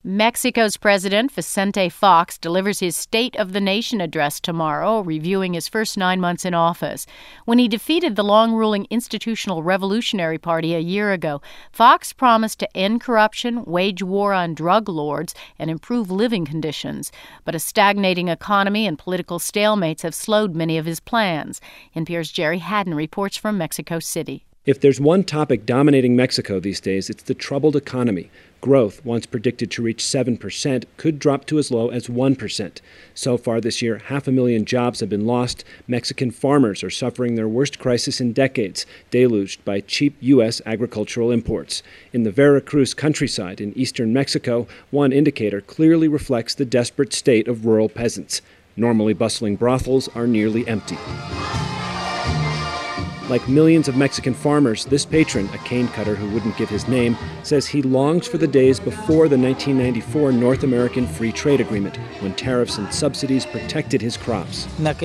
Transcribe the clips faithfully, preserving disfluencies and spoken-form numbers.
Mexico's President Vicente Fox delivers his State of the Nation address tomorrow, reviewing his first nine months in office. When he defeated the long-ruling Institutional Revolutionary Party a year ago, Fox promised to end corruption, wage war on drug lords, and improve living conditions. But a stagnating economy and political stalemates have slowed many of his plans. N P R's Jerry Haddon reports from Mexico City. If there's one topic dominating Mexico these days, it's the troubled economy. Growth, once predicted to reach seven percent, could drop to as low as one percent. So far this year, half a million jobs have been lost. Mexican farmers are suffering their worst crisis in decades, deluged by cheap U S agricultural imports. In the Veracruz countryside in eastern Mexico, one indicator clearly reflects the desperate state of rural peasants. Normally bustling brothels are nearly empty. Like millions of Mexican farmers, this patron, a cane cutter who wouldn't give his name, says he longs for the days before the nineteen ninety-four North American Free Trade Agreement, when tariffs and subsidies protected his crops. Back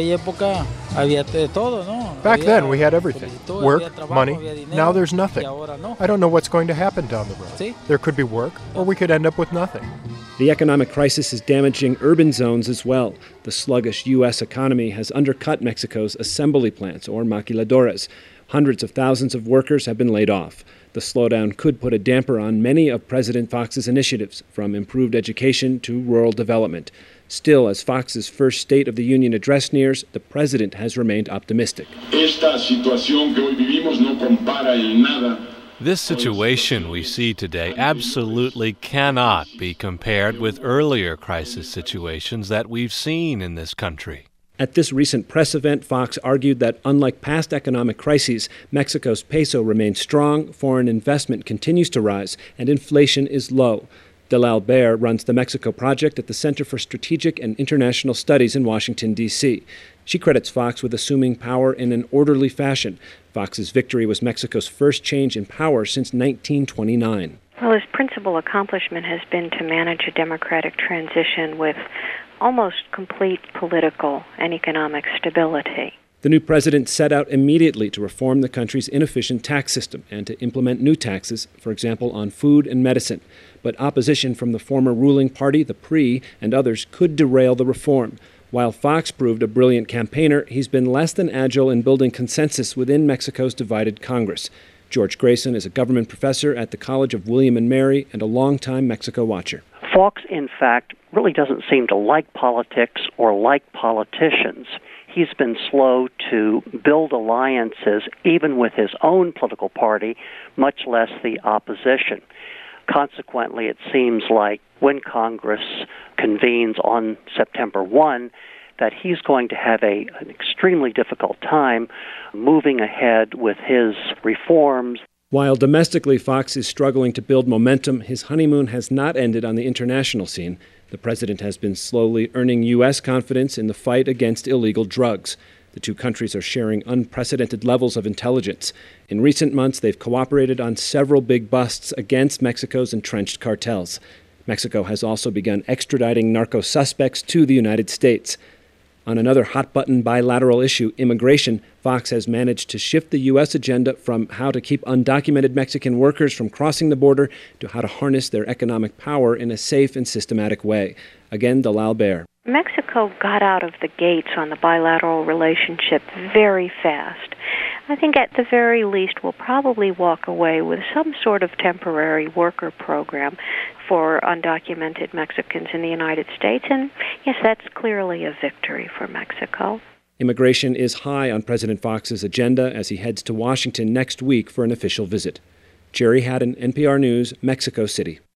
then, we had everything. Work, money. Now there's nothing. I don't know what's going to happen down the road. There could be work, or we could end up with nothing. The economic crisis is damaging urban zones as well. The sluggish U S economy has undercut Mexico's assembly plants, or maquiladoras. Hundreds of thousands of workers have been laid off. The slowdown could put a damper on many of President Fox's initiatives, from improved education to rural development. Still, as Fox's first State of the Union address nears, the president has remained optimistic. Esta situación que hoy vivimos no compara en nada. This situation we see today absolutely cannot be compared with earlier crisis situations that we've seen in this country. At this recent press event, Fox argued that unlike past economic crises, Mexico's peso remains strong, foreign investment continues to rise, and inflation is low. Delal Baer runs the Mexico Project at the Center for Strategic and International Studies in Washington, D C She credits Fox with assuming power in an orderly fashion. Fox's victory was Mexico's first change in power since nineteen twenty-nine. Well, his principal accomplishment has been to manage a democratic transition with almost complete political and economic stability. The new president set out immediately to reform the country's inefficient tax system and to implement new taxes, for example, on food and medicine. But opposition from the former ruling party, the P R I, and others could derail the reform. While Fox proved a brilliant campaigner, he's been less than agile in building consensus within Mexico's divided Congress. George Grayson is a government professor at the College of William and Mary and a longtime Mexico watcher. Fox, in fact, really doesn't seem to like politics or like politicians. He's been slow to build alliances, even with his own political party, much less the opposition. Consequently, it seems like when Congress convenes on September first, that he's going to have a, an extremely difficult time moving ahead with his reforms. While domestically Fox is struggling to build momentum, his honeymoon has not ended on the international scene. The president has been slowly earning U S confidence in the fight against illegal drugs. The two countries are sharing unprecedented levels of intelligence. In recent months, they've cooperated on several big busts against Mexico's entrenched cartels. Mexico has also begun extraditing narco suspects to the United States. On another hot-button bilateral issue, immigration, Fox has managed to shift the U S agenda from how to keep undocumented Mexican workers from crossing the border to how to harness their economic power in a safe and systematic way. Again, Delal Baer. Mexico got out of the gates on the bilateral relationship very fast. I think at the very least we'll probably walk away with some sort of temporary worker program for undocumented Mexicans in the United States. And yes, that's clearly a victory for Mexico. Immigration is high on President Fox's agenda as he heads to Washington next week for an official visit. Jerry Haddon, N P R News, Mexico City.